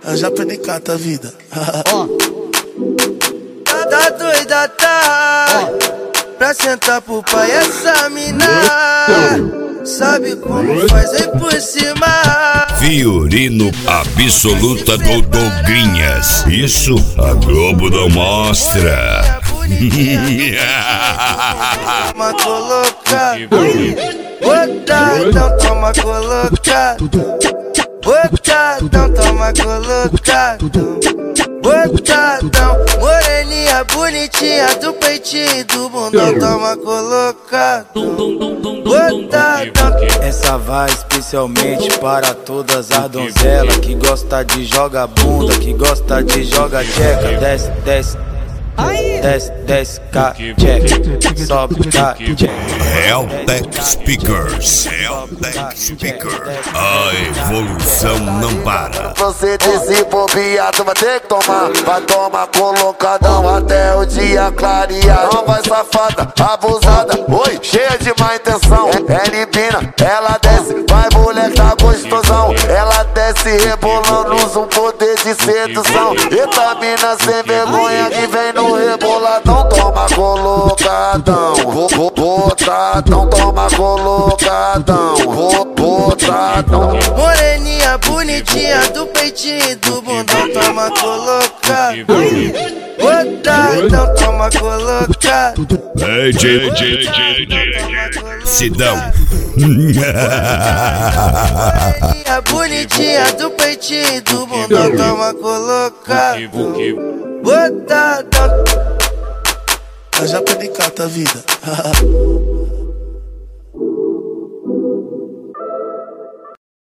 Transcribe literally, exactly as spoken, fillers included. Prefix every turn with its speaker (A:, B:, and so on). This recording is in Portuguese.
A: Eu já aprendi cata a vida.
B: Ó.
C: Tá, tá doida, tá? Oh. Pra sentar pro pai essa mina. Sabe como faz aí por cima.
D: Fiorino absoluta do Douglinhas. Isso a Globo não mostra.
C: Toma colocado, botadão, toma colocado, botadão, toma colocado, botadão, moreninha bonitinha do peitinho e do bundão, toma colocado, botadão.
E: Essa vai especialmente para todas as donzelas que gosta de jogar bunda, que gosta de jogar tcheca. Desce, desce, desce, desce, cá, check, sobe, cá, check.
D: Realtek Speakers, Realtek Speakers, a evolução não para.
F: Você desse bobear, tu vai ter que tomar. Vai tomar colocadão até o dia clarear. Não vai safada, abusada, oi, cheia de má intenção. É libina, ela desce, vai mulher tá gostosão. Ela desce rebolando, usa um poder de sedução. Eita mina sem vergonha que vem no reboladão. Toma colocadão, botadão, toma colocadão, botadão.
C: Moreninha bonitinha do peitinho e do bundão, toma colocado, botadão, toma colocado.
D: Ei, J, J, J, J, Sidão.
C: Moreninha bonitinha do peitinho e do bundão, toma colocado, botadão.
A: Eu já aprendi cata a vida.